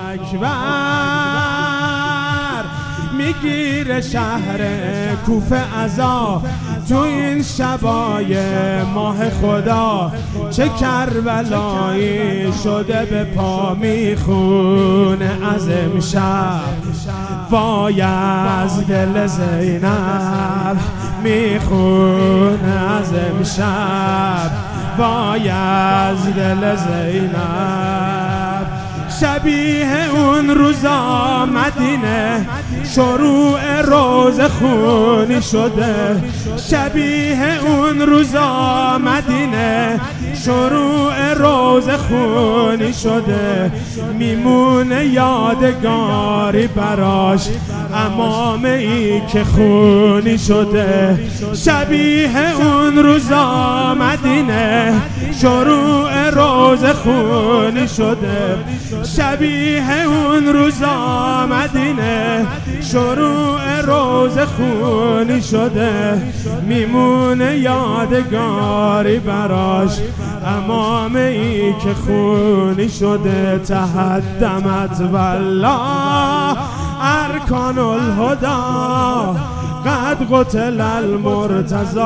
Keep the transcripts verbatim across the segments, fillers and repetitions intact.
اکبر میگیره شهر کوفه عزا تو این شبای ماه خدا. چه کربلایی شده به پا میخونه از امشب، وای از دل زینب میخونه از امشب، وای از دل زینب. شبیه اون روزا مدینه شروع روز خونی شده، شبیه اون روزا مدینه شروع روز خونی شده. میمونه یادگاری براش امامه ای که خونی شده. شبیه اون روزا مدینه شروع روز خونی شده، شبیه اون روزا مدینه شروع روز خونی شده. میمونه یادگاری براش امامه ای که خونی شده. تهدمت والله ارکان الهدا قد قتل المرتضی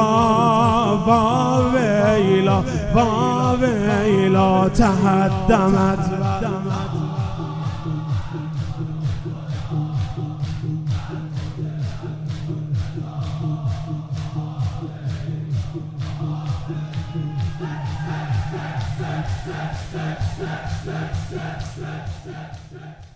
واویلا واویلا. تهدمت Step, step, step, step, step, step, step, step.